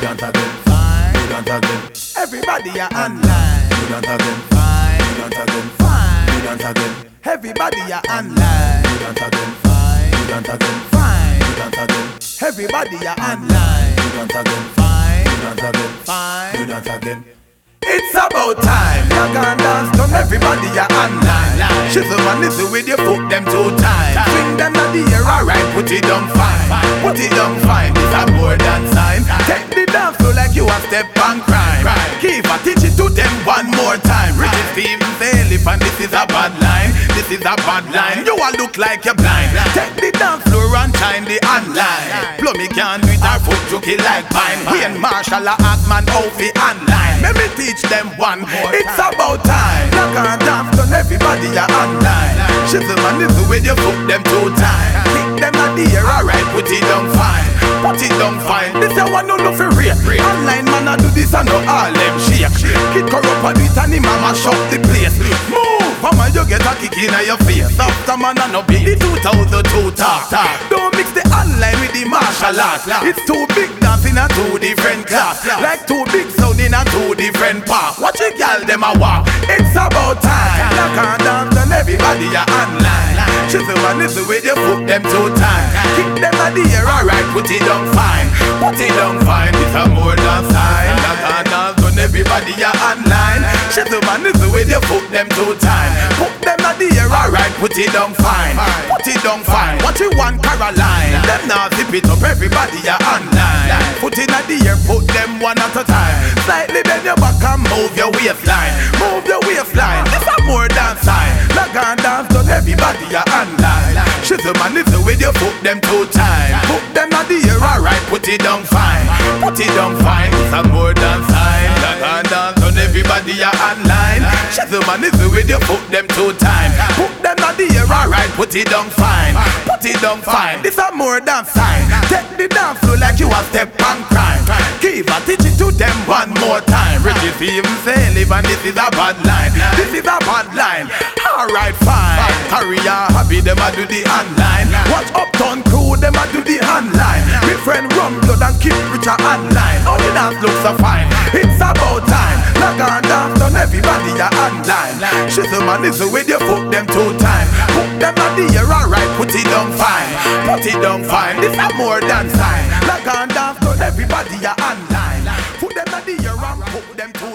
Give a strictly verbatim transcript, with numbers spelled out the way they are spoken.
don't again, fine. You don't again. Everybody are online. You don't again, fine. You don't again, fine. You don't again. Everybody are online. You don't again, fine. You don't again, fine. You don't again. Everybody are online. You don't again, fine. You don't again, fine. You don't again. It's about time. You can dance, done. Everybody are online. Shizzle and Nizzle with your foot them two times. Swing them at the air, alright. Put it down fine. Put it down fine. It's a more than sign. Take the dance floor like you a step on crime. Keep a teach it to them one more time. Richie Stevens, elephant. This is a bad line. This is a bad line. You all look like you're blind. Take the dance floor and time the online. Plummy can't do it. Our foot juky like pine. Wayne Marshall a Atman outfit online. Let me teach them one more. It's about time. You can't dance, done. Everybody are online. Shizzle and Nizzle with your foot them two times. Kick them at the air, alright. Put it down fine. Put it down fine. This a one no no for real. Online man a do this and no all them shake. Kick her up a bit and the mama shut the place. Move, mama you get a kick in your face. After man a no beat. The two thousand two talk talk. Don't mix the online with the martial arts. It's too big dance in a two different class. Like two big sound in a two different park. Watch a girl them a walk. It's about time. You can't dance and everybody are online. Shizzle and Nizzle with your foot them two times. Kick them at the air, alright. Put it down fine. Put it down fine. It's a more than sign. You can't dance and everybody are online. Shizzle and Nizzle with your foot them two times. Put them at the air, alright. Put it down fine. Put it down fine. What you want, Caroline? Them now zip it up. Everybody are online. Put it at the air. Put them one at a time. Slightly bend your back and move your waistline. Move your waistline. This a more than sign. Log on dance, done. Everybody are online. Shizzle and Nizzle with your foot them two times. Put them at the air, alright. Put it down fine. Put it down fine. It's a more than sign. Log on dance, done. Everybody are online. Shizzle and Nizzle with your foot them two times. Put them at the air, alright. Put it down fine. Put it down fine. This a more than sign. Take the dance floor like you a step on crime. Give a teach it to them one more time. Richie Stevens say live and this is a bad line. This is a bad line. Alright fine. Career happy them a do the online. Watch Uptown Crew them a do the online. My friend Rum Blood and Keep Richard online. All the dance looks so fine. It's about time. Log on dance done. Everybody are online. Shizzle and Nizzle with your foot them two times. Put them at the air, alright. Put it down fine. Put it down fine. This a more than sign. Log on dance done. Everybody are online. Put them at the air and put them two